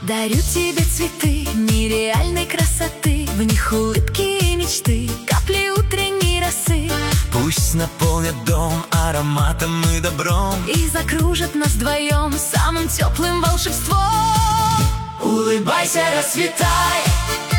Дарю тебе цветы нереальной красоты, в них улыбки и мечты, капли утренней росы. Пусть наполнят дом ароматом и добром И закружат нас вдвоем самым теплым волшебством. Улыбайся, расцветай,